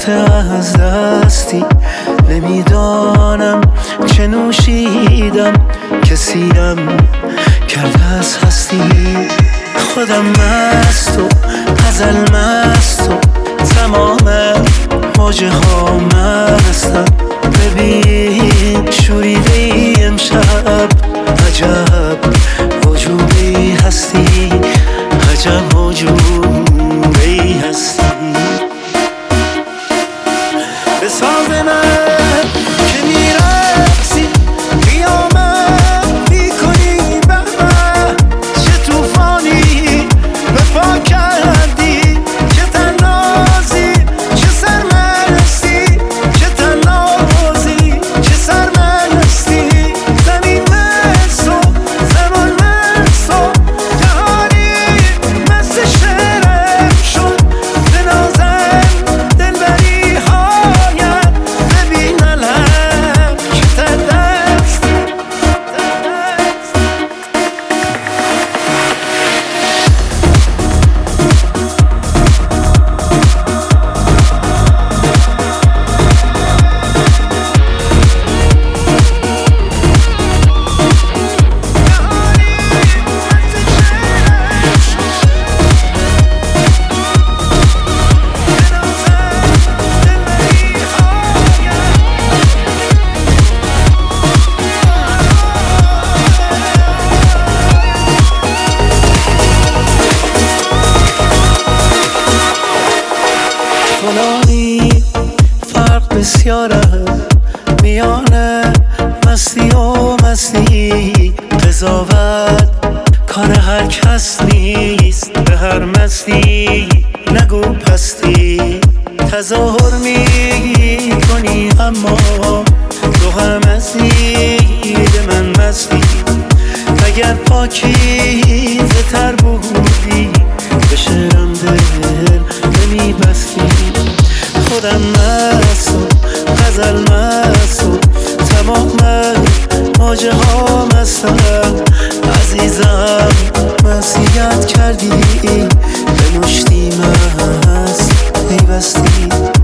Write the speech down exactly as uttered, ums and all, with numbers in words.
رفته از دستی، نمیدانم چه نوشیدم که سیرم کرده از هستی. خودم مست و غزل مست و تمام موجه ها مستم. ببین شوریده ای امشب، عجب وجوبی هستی، عجب وجوبی هستی. به ساز من که میرقصی قیامت میکنی، به من چه توفانی به پا کردی، چه تنازی چه سرمستی، چه تنازی چه سرمستی. زمین مست و زمان مست و جهانی مست شعرم شد. بنازم دلبری هایم، ببین علم که تردست. فلانی فرق بسیاره میان مستی و مستی، قضاوت کار هر کس نیست، به هر مستی نگو پستی. تظاهر می کنی اما تو هم از دید من مستی. اگر پاکیزه تر بودی به شعرم دل نمی بستی. خودم مست و غزل مست و تمام موجه ها مستم. عزیزم مسیحیت کردی، به مشتی مست پیوستی.